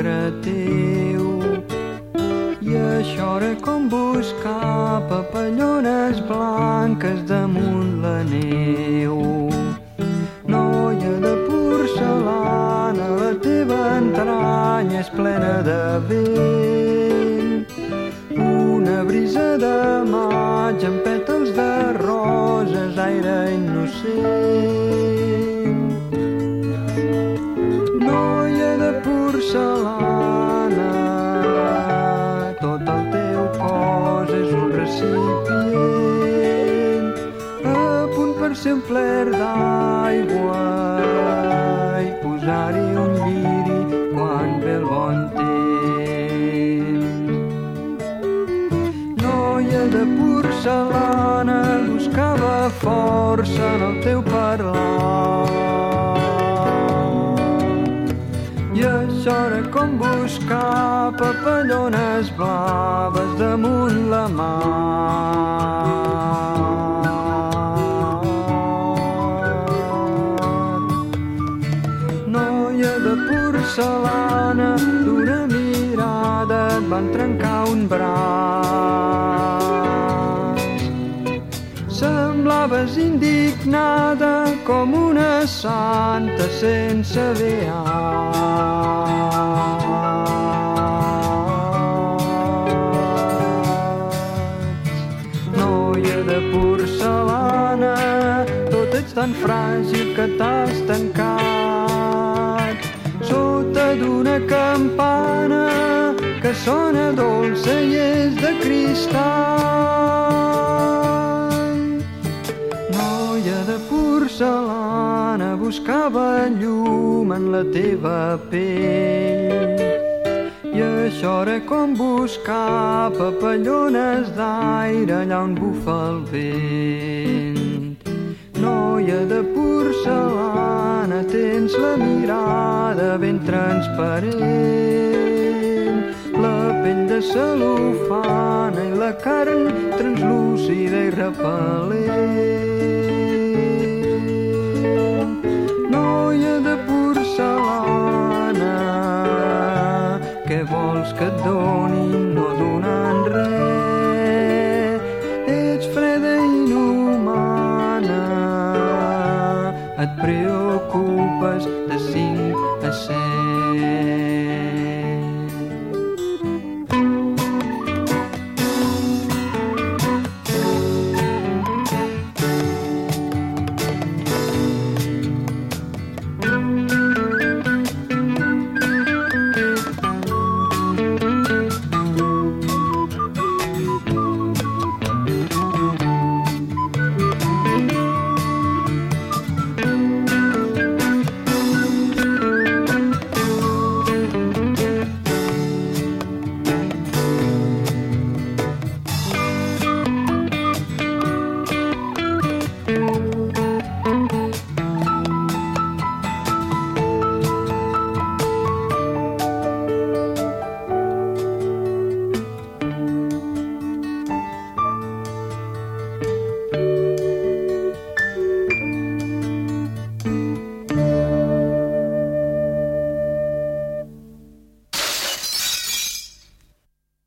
darrere teu. I això era com buscar papallones blanques damunt la neu. Noia de porcelana, la teva entranya és plena de vent. Una brisa de maig amb pètals de roses, aire innocent. Noia de porcelana, tot el teu cos és un recipient, a punt per ser un fler d'aigua i posar-hi un lliri quan ve el bon temps. Noia de porcelana, buscava força en el teu parlar. I això era com buscar papallones blaves damunt la mar. Noia de porcelana, d'una mirada et van trencar un braç. Semblaves indignada com una santa sense beats. Noia de porcelana, tot ets tan fràgil que t'has tancat sota d'una campana que sona dolça i és de cristall. Noia de porcelana, buscava llum en la teva pell. I això era com buscar papallones d'aire allà on bufa el vent. Noia de porcelana, tens la mirada ben transparent, la pell de cel·lofana i la carn translúcida i repel·lent. Noia de porcelana, què vols que et donin no donant res? Ets freda i inhumana, et prego